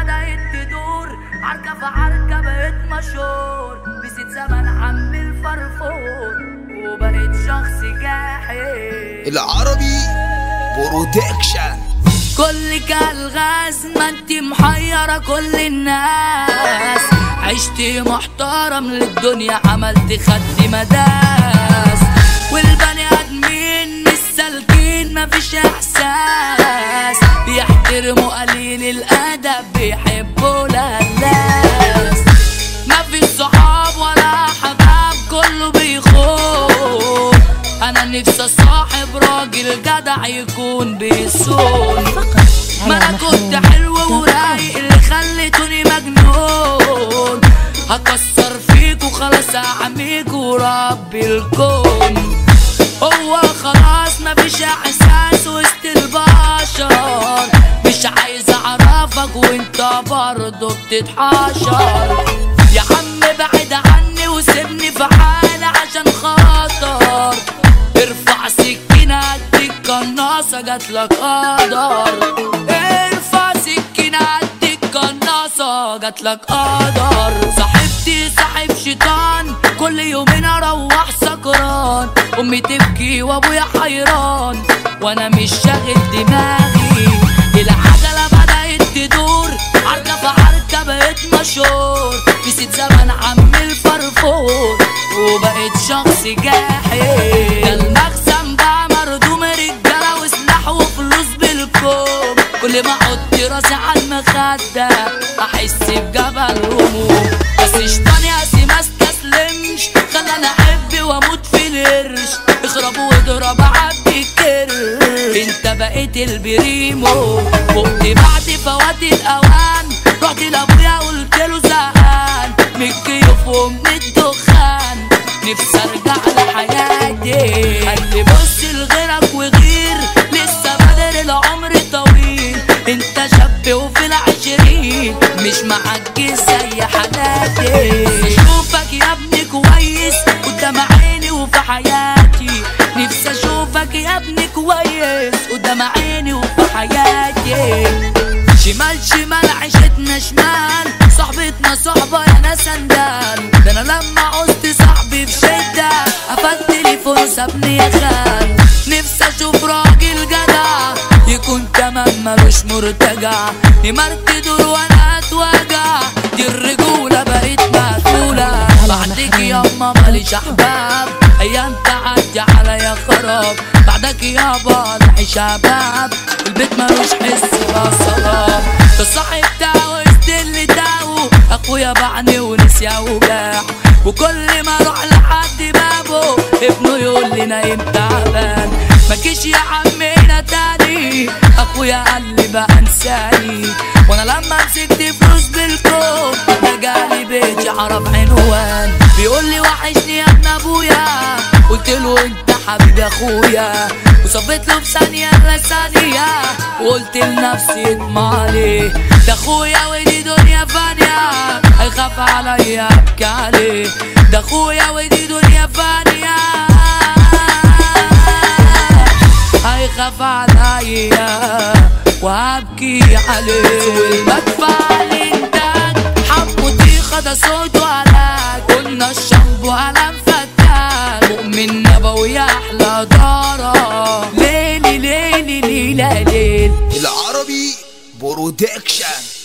بدأت تدور، عركة في عركة بقيت مشهور، نسيت زمن عم الفرفور وبقيت شخص جاحد. العربي برودكشن. كل كالغاز ما انت محيرة كل الناس، عشت محترم للدنيا عملت خد مداس، والبني ادمين مش سالكين مفيش احساس، بيحترموا قليل الادب بيحبوا الهلاس، مفيش صحاب ولا حباب كله بيخون، انا نفسي اصاحب راجل جدع يكون بيصون، ما انا كنت حلو ورايق اللي خليتوني مجنون، هكسر فيك وخلاص اعميك وربي الكون، هو خلاص مفيش احساس وسط البشر، مش عايز اعرفك وانت برضه بتتحشر، يا عم بعد عني وسيبني في حالي عشان خاطر، ارفع سكينة اديك قناصة جاتلك قدر، ارفع سكينة اديك قناصة جاتلك قدر، صاحبتي صاحب شيطان كل يومين اروح سكران، امي تبكي وابويا حيران وانا مش شاغل دماغي، العجلة بدأت تدور، عركة في عركة بقيت مشهور، نسيت زمن عم الفرفور وبقيت شخص جاحد، ده المخزن بقى مردوم رجالة وسلاح وفلوس بالكوم، كل ما احط راسي على المخدة احس بجبل هموم، بس شيطاني قاسي ما استسلمش خلاني احب واموت في القرش، اخرب واضرب عبي الكرش، انت بقيت البريمو، فقت بعد فوات الاوان، رحت لابويا قلتله زهقان من الكيف ومن الدخان، نفسي ارجع لحياتي، قال لي بص لغيرك وغير لسه بدر العمر طويل، انت شاب وفي العشرين مش معجز زي حالاتي، اشوفك يا ابني كويس قدام عيني وفي حياتي، نفسي اشوفك يا ابني كويس قدام عيني وفي حياتي، شمال شمال عيشتنا شمال، صحبتنا صحبة يا ناس سندال، ده انا لما عوزت صاحبي بشدة قفلت تليفون سابني يا خال، نفسي اشوف راجل جدع يكون كمان ملوش مرتجع، نمرت دور وانا اتوجع، دي الرجولة بقيت مقتولة، بعدك ياما ماليش احباب، ايام تعدي عليا خراب، بعدك يابا نحي شباب، البيت ملوش حس بقى صلاب، ده صاحب تاو استل تاو، اخويا باعني ونسي اوجاع، وكل ما اروح لحد بابه ابنه يقول لي نايم تعبان، مجيش يا عمي هنا تاني، اخويا قال لي بقى انساني، وانا لما مسكت فلوس بالكوم رجعلي بيتي عرف عنوان، بيقول لي وحشني يا ابن ابويا، قلت له انت حبيبي اخويا، وصفيت له بثانية لا ثانية، وقلت لنفسي اطمع عليه، ده اخويا ودي دنيا فانية، هيخاف عليا ابكي عليه، ده اخويا ودي دنيا فانية، هيخاف عليا وابكي عليه، والمدفع الانتاج حبوتي خد صوته علاج، قلنا الشامبو قلم فتاك، مؤمن نبوي احلى دارة، ليلي ليلي ليلة ليل. العربي برودكشن.